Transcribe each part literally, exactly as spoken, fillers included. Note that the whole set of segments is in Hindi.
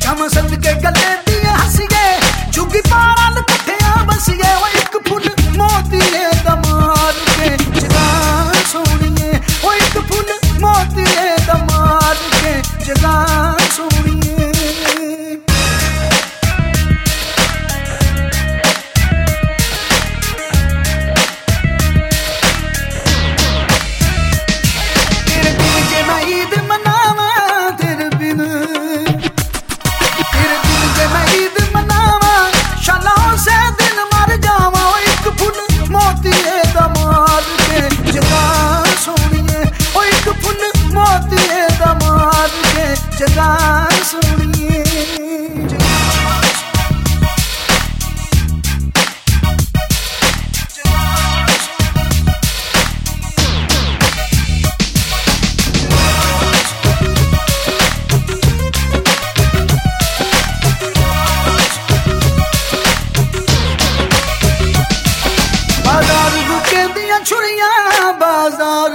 जम सदके गले दिए हसीए झुगी पारा कट्ठिया बसीए वो एक फुल मोतीए दमार के जगान सोनिए वो एक फुल मोतीए दमार के जगान सोनिए जगान सुनिए बाजार रुके दिया छुरियां बाजार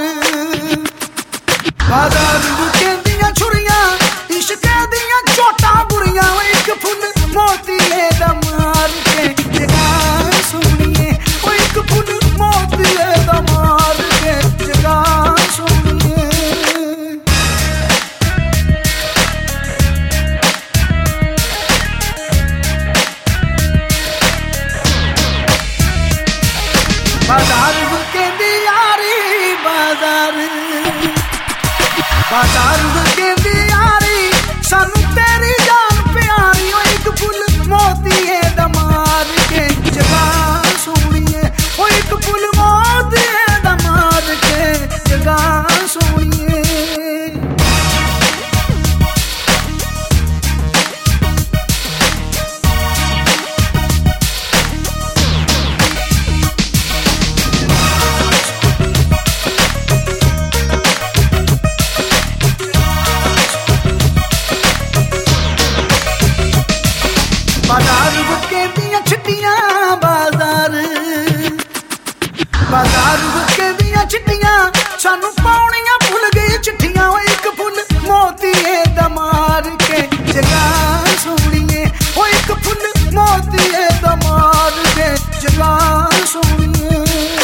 बाजार रुके दिया छुरियां इश्क़ दिया चोटा बुरियां एक फुल मोतीए दमार के जगान सुनिए वो एक फुल मोतीए दमार के जगान सुनिए बाजार रुके दियारी बाजार बाजार रुके दियारी सानू तेरी जान प्यारी ओ एक फुल मोतीए दमार के जगान सुनिए ओ एक फुल मोतीए दमार के जगान सुनिए बाजार रुके दिया छिट्टियां बाजार बाजार रुके दिया छिट्टियां सानू पाउनियां भुल गई चिट्ठियां ओ एक फुल मोतीए दमार के जगान सुनिए ओ एक फुल मोतीए दमार के जगान सुनिए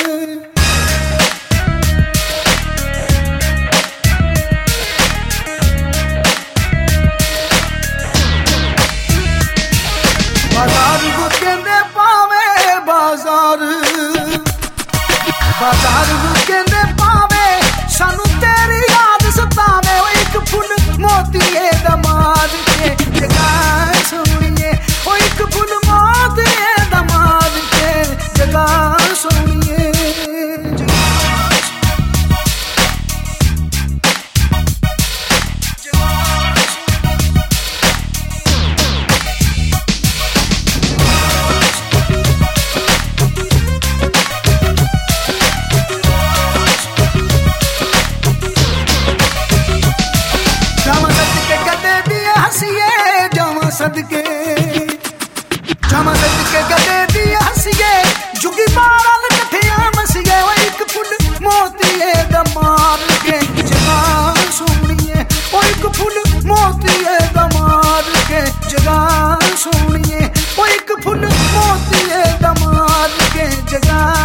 बाजार रुके दे पावे बाजार बाजार रुके दे पावे सानू तेरी याद सतावे ओ एक फुल मोतीए दमार के जगान सुनिए ओ एक फुल मोतीए दमार के जगान सुनिए सदके जम सदके गले दिए हसीए झुगी पारा कट्ठिया मसीए वो एक फुल मोतीए दमार के जगान सुनिए वो एक फुल मोतीए दमार के जगान सुनिए वो एक फुल मोतीए दमार के जगान